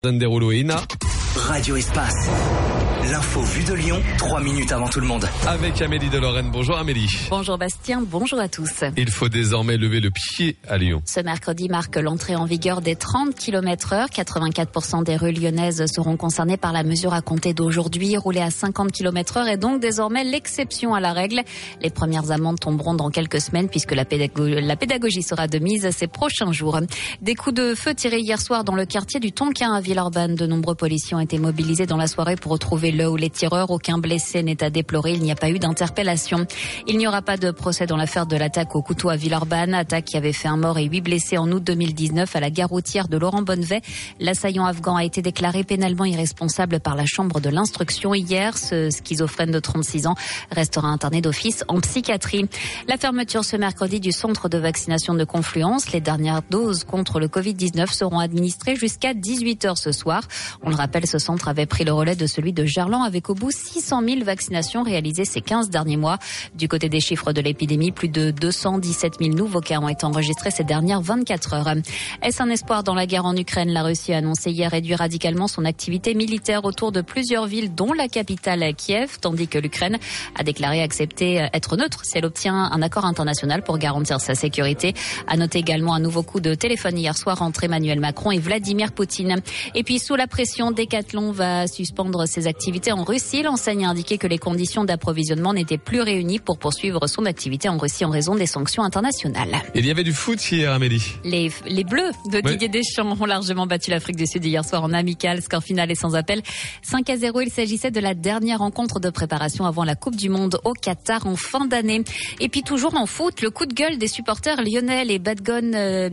Deroulo et Ina. Radio Espace. L'info vue de Lyon, 3 minutes avant tout le monde. Avec Amélie de Lorraine. Bonjour Amélie. Bonjour Bastien, bonjour à tous. Il faut désormais lever le pied à Lyon. Ce mercredi marque l'entrée en vigueur des 30 km/h. 84% des rues lyonnaises seront concernées par la mesure à compter d'aujourd'hui. Rouler à 50 km/h est donc désormais l'exception à la règle. Les premières amendes tomberont dans quelques semaines puisque la pédagogie sera de mise ces prochains jours. Des coups de feu tirés hier soir dans le quartier du Tonkin à Villeurbanne. De nombreux policiers ont été mobilisés dans la soirée pour retrouver le ou les tireurs. Aucun blessé n'est à déplorer. Il n'y a pas eu d'interpellation. Il n'y aura pas de procès dans l'affaire de l'attaque au couteau à Villeurbanne. Attaque qui avait fait un mort et 8 blessés en août 2019 à la gare routière de Laurent Bonnevet. L'assaillant afghan a été déclaré pénalement irresponsable par la chambre de l'instruction hier. Ce schizophrène de 36 ans restera interné d'office en psychiatrie. La fermeture ce mercredi du centre de vaccination de Confluence. Les dernières doses contre le Covid-19 seront administrées jusqu'à 18h ce soir. On le rappelle, ce centre avait pris le relais de celui de Gerland avec au bout 600 000 vaccinations réalisées ces 15 derniers mois. Du côté des chiffres de l'épidémie, plus de 217 000 nouveaux cas ont été enregistrés ces dernières 24 heures. Est-ce un espoir dans la guerre en Ukraine? La Russie a annoncé hier réduire radicalement son activité militaire autour de plusieurs villes, dont la capitale Kiev, tandis que l'Ukraine a déclaré accepter être neutre si elle obtient un accord international pour garantir sa sécurité. À noter également un nouveau coup de téléphone hier soir entre Emmanuel Macron et Vladimir Poutine. Et puis sous la pression, Decathlon va suspendre ses activités en Russie. L'enseigne a indiqué que les conditions d'approvisionnement n'étaient plus réunies pour poursuivre son activité en Russie en raison des sanctions internationales. Il y avait du foot hier, Amélie. Les Bleus de Didier Deschamps ont largement battu l'Afrique du Sud hier soir en amical. Score final et sans appel 5-0. Il s'agissait de la dernière rencontre de préparation avant la Coupe du Monde au Qatar en fin d'année. Et puis toujours en foot, le coup de gueule des supporters lyonnais. Les Badgones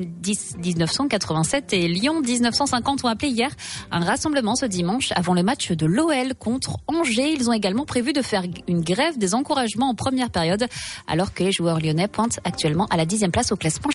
1987 et Lyon 1950 ont appelé hier un rassemblement ce dimanche avant le match de l'OL contre Angers. Ils ont également prévu de faire une grève des encouragements en première période alors que les joueurs lyonnais pointent actuellement à la 10e place au classement.